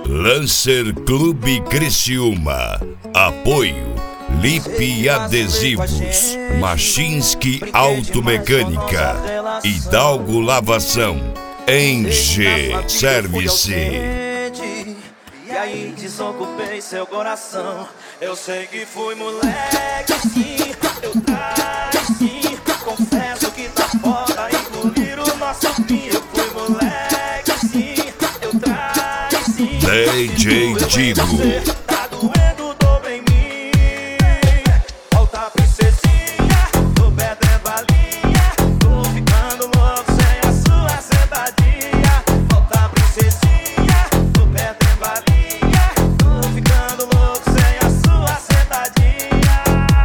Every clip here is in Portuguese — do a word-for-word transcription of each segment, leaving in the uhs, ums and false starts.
Lancer Clube Criciúma. Apoio Lipe Adesivos, Machinski Automecânica, Hidalgo Lavação, Enge Service. E aí desocupei seu coração. Eu sei que fui moleque, sim. Eu traí, sim. Confesso que tá foda engolir o nosso fim. Eu fui moleque, sim. Eu traí, sim. D J Digo. Tá doendo, dobra em mim. Volta, princesinha. Tô perdendo a linha. Tô ficando louco sem a sua sentadinha. Volta, princesinha. Tô perdendo a linha. Tô ficando louco sem a sua sentadinha.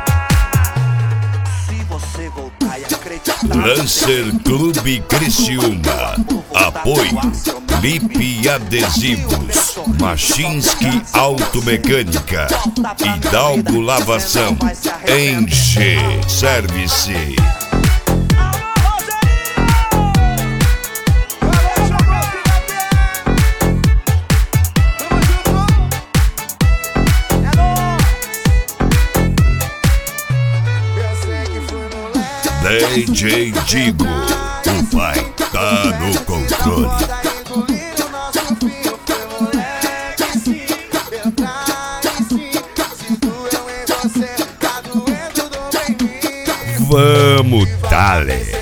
Se você voltar e acreditar. Lancer Clube Criciúma. Apoio Lipe Adesivos, Machinski Automecânica, Hidalgo Lavação, Enge Service. D J Digo, o pai tá no controle. Vamos, Dale!